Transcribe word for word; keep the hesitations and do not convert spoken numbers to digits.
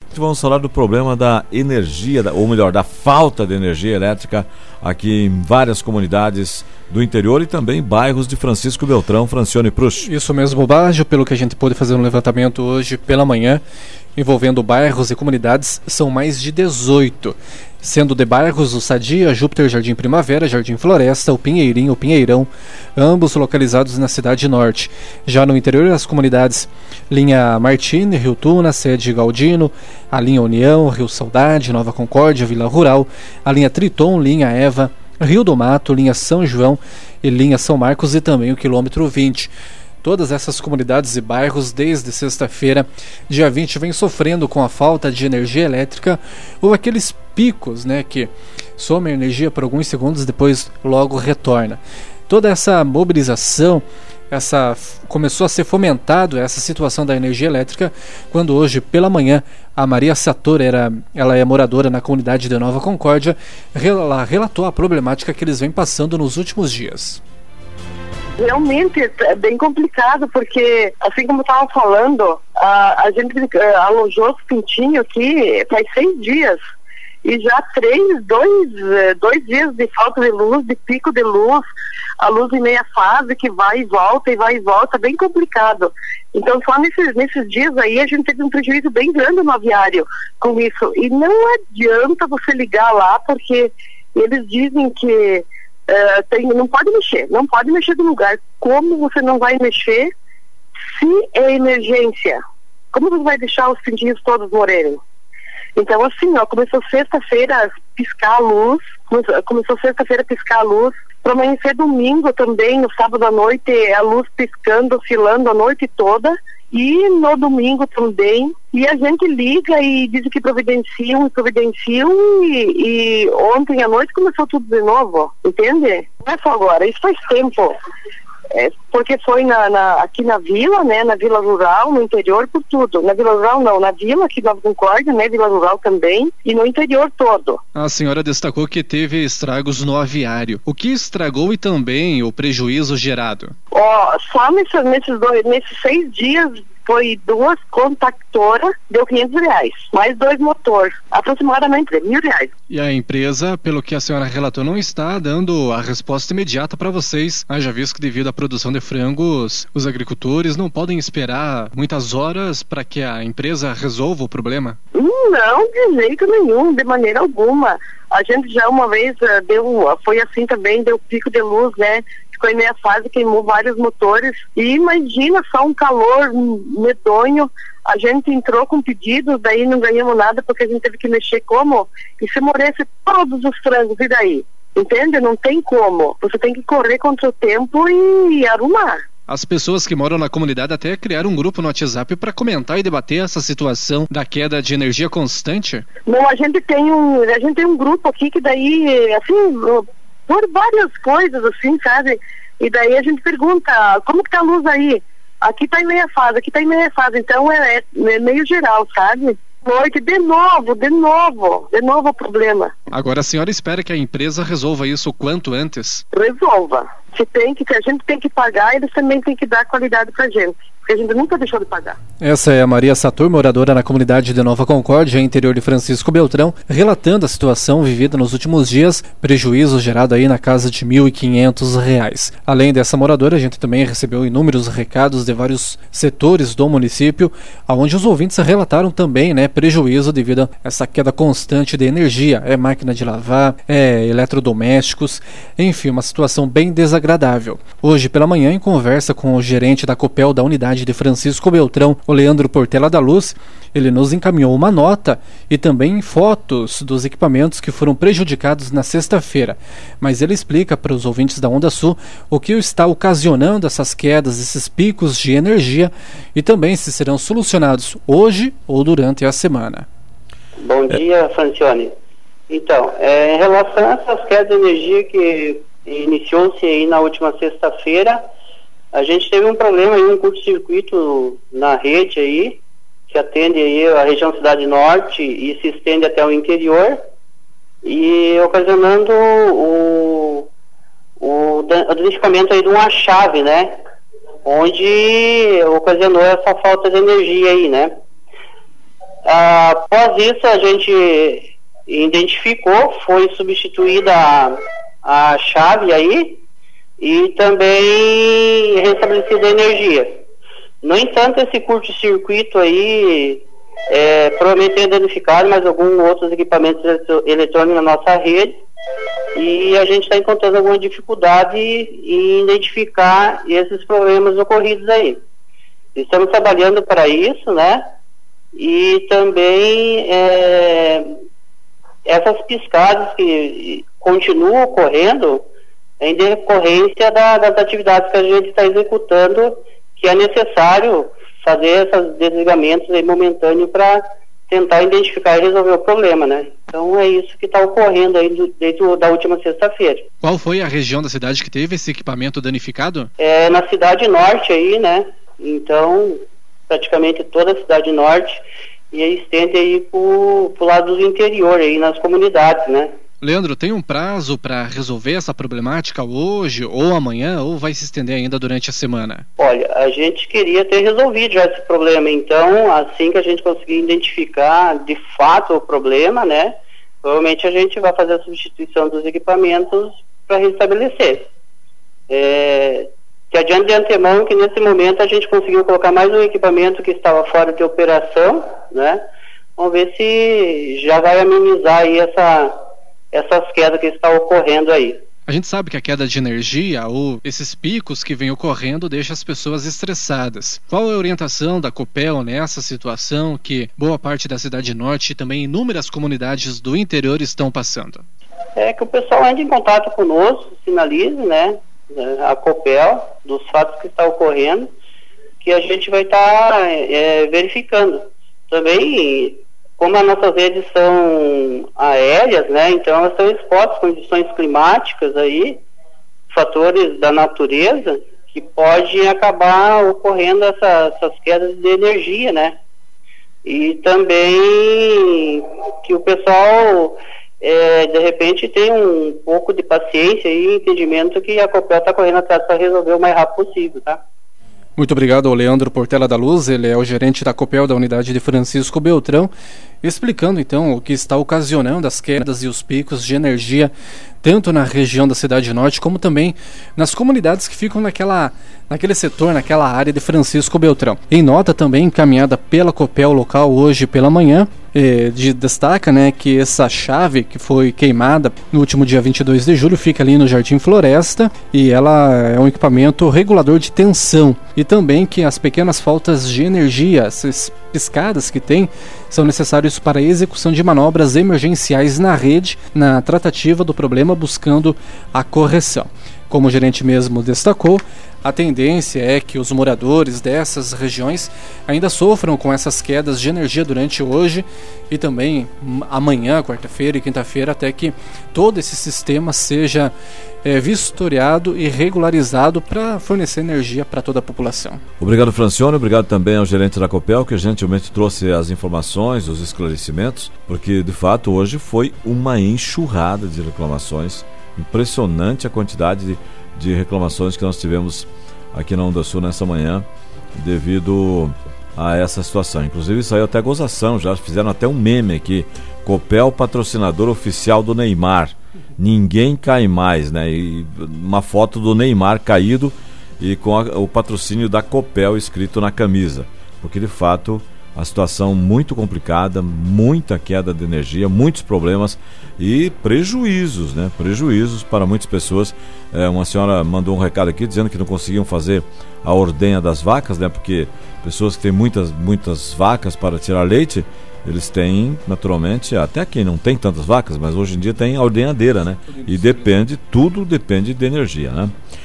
Vamos falar do problema da energia, ou melhor, da falta de energia elétrica aqui em várias comunidades do interior e também bairros de Francisco Beltrão. Francione Prusch. Isso mesmo, Baggio, pelo que a gente pôde fazer um levantamento hoje pela manhã, envolvendo bairros e comunidades, são mais de dezoito, sendo de bairros o Sadia, Júpiter, Jardim Primavera, Jardim Floresta, o Pinheirinho, o Pinheirão, ambos localizados na cidade norte. Já no interior das comunidades, linha Martini, Rio Tuna, sede Galdino, a linha União, Rio Saudade, Nova Concórdia, Vila Rural, a linha Triton, linha Eva, Rio do Mato, linha São João e linha São Marcos e também o quilômetro vinte. Todas essas comunidades e bairros, desde sexta-feira, dia vinte, vêm sofrendo com a falta de energia elétrica ou aqueles picos, né, que some a energia por alguns segundos e depois logo retorna. Toda essa mobilização, essa, começou a ser fomentado essa situação da energia elétrica quando hoje pela manhã a Maria Sator, era, ela é moradora na comunidade de Nova Concórdia, ela relatou a problemática que eles vêm passando nos últimos dias. Realmente é bem complicado, porque, assim como eu estava falando, a, a gente a, alojou os pintinhos aqui faz seis dias. E já três, dois, dois dias de falta de luz, de pico de luz, a luz em meia fase que vai e volta e vai e volta, bem complicado. Então só nesses, nesses dias aí a gente teve um prejuízo bem grande no aviário com isso. E não adianta você ligar lá, porque eles dizem que Uh, tem, não pode mexer, não pode mexer do lugar. Como você não vai mexer se é emergência? Como você vai deixar os pintinhos todos morrerem? Então assim, ó, começou sexta-feira a piscar a luz, começou, começou sexta-feira a piscar a luz, para amanhecer domingo também, no sábado à noite, a luz piscando, oscilando a noite toda, e no domingo também, e a gente liga e diz que providenciam e providenciam e, e ontem à noite começou tudo de novo, entende? Não é só agora, isso faz tempo, é, porque foi na, na, aqui na vila, né, na vila rural, no interior, por tudo. Na vila rural não, na vila, aqui Nova Concórdia, né, vila rural também, e no interior todo. A senhora destacou que teve estragos no aviário. O que estragou e também o prejuízo gerado? Ó, só nesses, nesses, dois, nesses seis dias foi duas contactoras, deu quinhentos reais, mais dois motores, aproximadamente mil reais. E a empresa, pelo que a senhora relatou, não está dando a resposta imediata para vocês. Haja visto que devido à produção de frangos, os agricultores não podem esperar muitas horas para que a empresa resolva o problema? Não, de jeito nenhum, de maneira alguma. A gente já uma vez uh, deu, foi assim também, deu pico de luz, né? Ficou em meia fase, queimou vários motores. E imagina só um calor medonho. A gente entrou com pedidos, daí não ganhamos nada porque a gente teve que mexer como? E se morresse todos os frangos, e daí? Entende? Não tem como. Você tem que correr contra o tempo e, e arrumar. As pessoas que moram na comunidade até criaram um grupo no WhatsApp para comentar e debater essa situação da queda de energia constante? Não, a gente tem um, a gente tem um grupo aqui que daí, assim, por várias coisas, assim, sabe? E daí a gente pergunta, como que tá a luz aí? Aqui tá em meia fase, aqui tá em meia fase, então é, é meio geral, sabe? Noite, de novo, de novo, de novo o problema. Agora a senhora espera que a empresa resolva isso o quanto antes? Resolva. Se tem que, que a gente tem que pagar, eles também têm que dar qualidade pra gente. Porque a gente nunca deixou de pagar. Essa é a Maria Sator, moradora na comunidade de Nova Concórdia, interior de Francisco Beltrão, relatando a situação vivida nos últimos dias, prejuízo gerado aí na casa de mil e quinhentos reais. Além dessa moradora, a gente também recebeu inúmeros recados de vários setores do município, onde os ouvintes relataram também, né, prejuízo devido a essa queda constante de energia. É máquina de lavar, é eletrodomésticos, enfim, uma situação bem desagradável. Hoje pela manhã, em conversa com o gerente da Copel da unidade de Francisco Beltrão, o Leandro Portela da Luz, ele nos encaminhou uma nota e também fotos dos equipamentos que foram prejudicados na sexta-feira. Mas ele explica para os ouvintes da Onda Sul o que está ocasionando essas quedas, esses picos de energia e também se serão solucionados hoje ou durante a semana. Bom dia, Francione. Então, é, em relação a essas quedas de energia que iniciou-se aí na última sexta-feira, a gente teve um problema aí, um curto-circuito na rede aí, que atende aí a região Cidade Norte e se estende até o interior, e ocasionando o, o, o danificamento aí de uma chave, né? Onde ocasionou essa falta de energia aí, né? Após isso, a gente identificou, foi substituída a, a chave aí e também restabelecida a energia. No entanto, esse curto-circuito aí é, provavelmente tem danificado mais alguns outros equipamentos eletrônicos na nossa rede e a gente está encontrando alguma dificuldade em identificar esses problemas ocorridos aí. Estamos trabalhando para isso, né? E também é, essas piscadas que continuam ocorrendo em decorrência da, das atividades que a gente está executando, que é necessário fazer esses desligamentos aí momentâneos para tentar identificar e resolver o problema, né? Então é isso que está ocorrendo aí do, desde da última sexta-feira. Qual foi a região da cidade que teve esse equipamento danificado? É na cidade norte aí, né? Então, praticamente toda a cidade norte e aí estende aí pro, pro lado do interior aí, nas comunidades, né? Leandro, tem um prazo para resolver essa problemática hoje ou amanhã, ou vai se estender ainda durante a semana? Olha, a gente queria ter resolvido já esse problema, então assim que a gente conseguir identificar de fato o problema, né, provavelmente a gente vai fazer a substituição dos equipamentos para restabelecer. É, que adiante de antemão que nesse momento a gente conseguiu colocar mais um equipamento que estava fora de operação, né, vamos ver se já vai amenizar aí essa... essas quedas que estão ocorrendo aí. A gente sabe que a queda de energia ou esses picos que vêm ocorrendo deixam as pessoas estressadas. Qual é a orientação da Copel nessa situação que boa parte da cidade norte e também inúmeras comunidades do interior estão passando? É que o pessoal entre em contato conosco, sinalize, né, a Copel dos fatos que estão ocorrendo, que a gente vai estar tá, é, verificando. Também, como as nossas redes são aéreas, né, então elas estão expostas a condições climáticas aí, fatores da natureza, que podem acabar ocorrendo essa, essas quedas de energia, né. E também que o pessoal, é, de repente, tem um pouco de paciência e entendimento que a Copel está correndo atrás para resolver o mais rápido possível, tá? Muito obrigado ao Leandro Portela da Luz, ele é o gerente da Copel da unidade de Francisco Beltrão, explicando então o que está ocasionando as quedas e os picos de energia, tanto na região da Cidade Norte, como também nas comunidades que ficam naquela, naquele setor, naquela área de Francisco Beltrão. Em nota também encaminhada pela Copel local hoje pela manhã, eh, de, destaca, né, que essa chave que foi queimada no último dia vinte e dois de julho fica ali no Jardim Floresta e ela é um equipamento regulador de tensão, e também que as pequenas faltas de energia, essas piscadas que tem, são necessários para a execução de manobras emergenciais na rede, na tratativa do problema, buscando a correção. Como o gerente mesmo destacou, a tendência é que os moradores dessas regiões ainda sofram com essas quedas de energia durante hoje e também amanhã, quarta-feira e quinta-feira, até que todo esse sistema seja é, vistoriado e regularizado para fornecer energia para toda a população. Obrigado, Francione. Obrigado também ao gerente da Copel, que gentilmente trouxe as informações, os esclarecimentos, porque de fato hoje foi uma enxurrada de reclamações. Impressionante a quantidade de, de reclamações que nós tivemos aqui na Onda Sul nessa manhã devido a essa situação. Inclusive saiu até gozação, já fizeram até um meme aqui: Copel patrocinador oficial do Neymar, ninguém cai mais, né? E uma foto do Neymar caído e com a, o patrocínio da Copel escrito na camisa, porque de fato a situação muito complicada, muita queda de energia, muitos problemas e prejuízos, né? Prejuízos para muitas pessoas. É, uma senhora mandou um recado aqui dizendo que não conseguiam fazer a ordenha das vacas, né? Porque pessoas que têm muitas, muitas vacas para tirar leite, eles têm, naturalmente, até quem não tem tantas vacas, mas hoje em dia tem a ordenhadeira, né? E depende, tudo depende de energia, né?